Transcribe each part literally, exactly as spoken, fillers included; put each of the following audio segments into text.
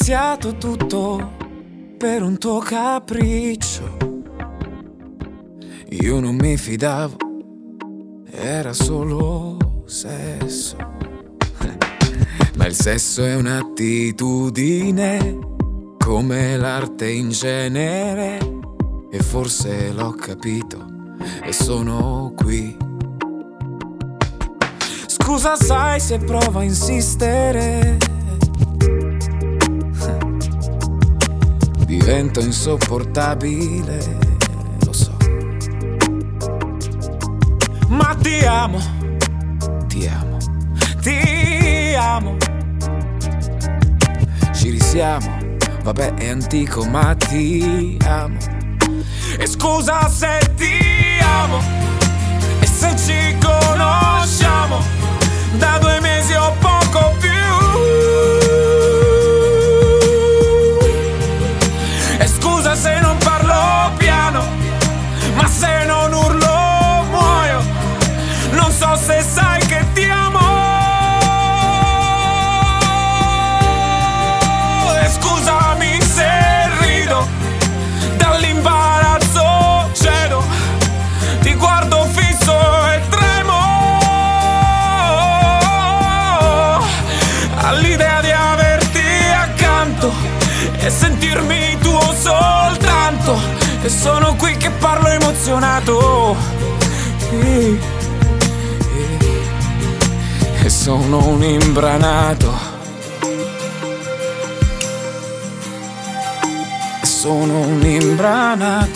iniziato tutto per un tuo capriccio. Io non mi fidavo, era solo sesso. Ma il sesso è un'attitudine, come l'arte in genere. E forse l'ho capito e sono qui. Scusa, sai se provo a insistere, divento insopportabile, lo so. Ma ti amo, ti amo, ti amo. Ci risiamo, vabbè è antico ma ti amo. E scusa se ti amo, e se ci conosciamo da due mesi o poco più. E scusa se non parlo piano, ma se non urlo muoio. Non so se sai che ti amo. E scusami se rido, dall'imbarazzo cedo, ti guardo fisso e tremo all'idea di averti accanto e sentirmi tuo soltanto. E sono qui che parlo emozionato, e, e, e sono un imbranato, e sono un imbranato.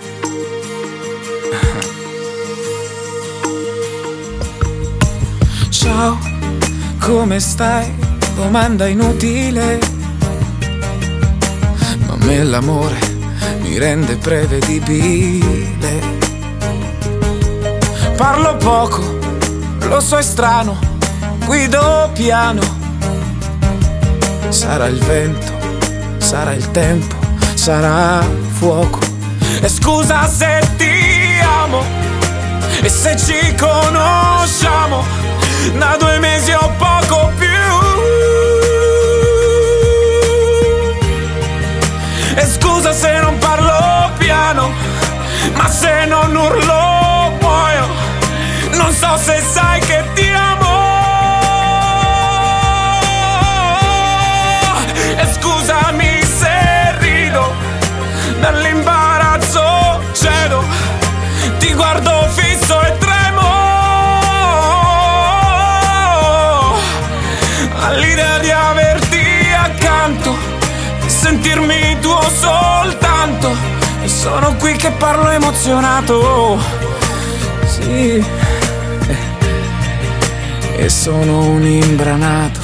Ciao, come stai? Domanda inutile, ma a me l'amore mi rende prevedibile. Parlo poco, lo so è strano, guido piano. Sarà il vento, sarà il tempo, sarà fuoco. E scusa se ti amo, e se ci conosciamo da due mesi o poco più. E scusa se non parlo piano, ma se non urlo muoio. Non so se sai che ti amo. E scusami se rido, dall'imbarazzo cedo, ti guardo fisso e tremo all'idea di averti accanto, sentirmi tuo soltanto. E sono qui che parlo emozionato, sì, e sono un imbranato.